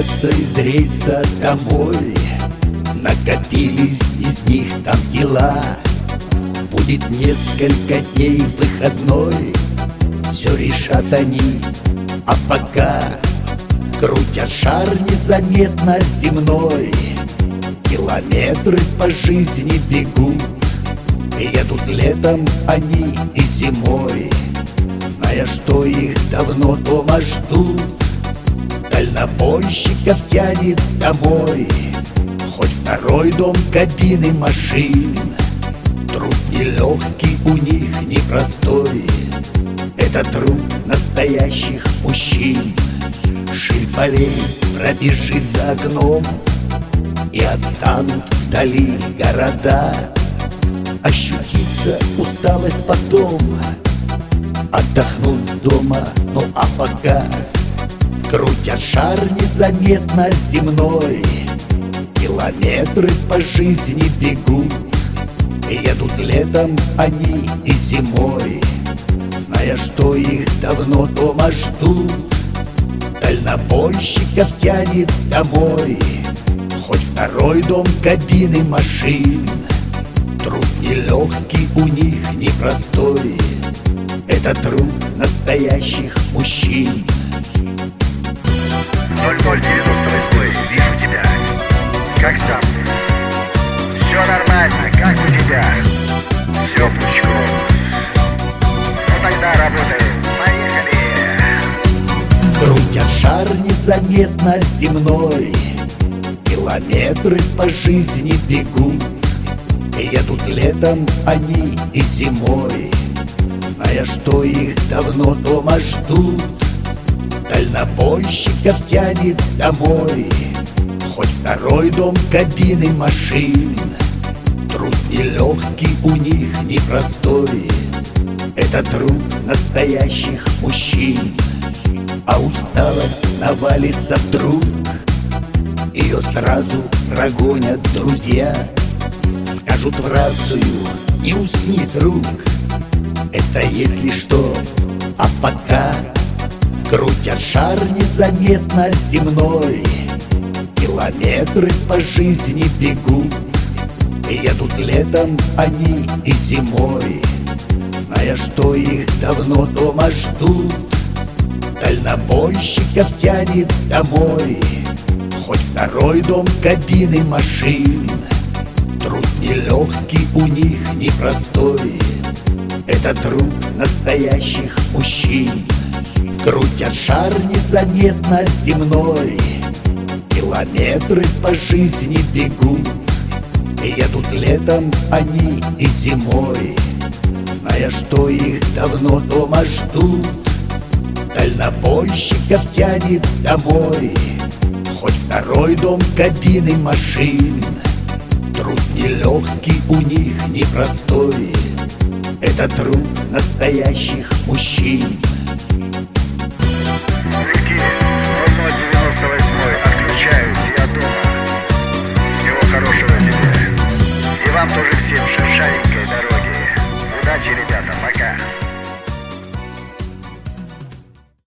возвращаться из рейса домой. Накопились из них там дела. Будет несколько дней выходной, все решат они, а пока крутят шар незаметно земной. Километры по жизни бегут, и едут летом они и зимой, зная, что их давно дома ждут. Дальнобойщиков тянет домой, хоть второй дом кабины машин. Труд нелегкий у них непростой, это труд настоящих мужчин. Шиль полей пробежит за окном, и отстанут вдали города. Ощутится усталость потом, отдохнут дома, ну а пока крутят шар незаметно земной. Километры по жизни бегут, и едут летом они и зимой, зная, что их давно дома ждут. Дальнобойщиков тянет домой, хоть второй дом кабины машин. Труд нелегкий у них непростой, это труд настоящих мужчин. 0098, вижу тебя. Как сам? Все нормально, как у тебя? Все пучком. Ну тогда работаем, поехали. Крутят шар незаметно земной, километры по жизни бегут, и едут летом они и зимой, зная, что их давно дома ждут. Дальнобойщиков тянет домой, хоть второй дом кабины машин. Труд нелегкий у них непростой, это труд настоящих мужчин. А усталость навалится вдруг, ее сразу прогонят друзья. Скажут в рацию: не усни, друг, это если что. А пока крутят шар незаметно земной, километры по жизни бегут, и едут летом они и зимой, зная, что их давно дома ждут. Дальнобойщиков тянет домой, хоть второй дом кабины машин. Труд нелегкий у них непростой, это труд настоящих мужчин. Крутят шар незаметно земной, километры по жизни бегут, и едут летом они и зимой, зная, что их давно дома ждут. Дальнобойщиков тянет домой, хоть второй дом кабины машин. Труд нелегкий у них непростой, это труд настоящих мужчин.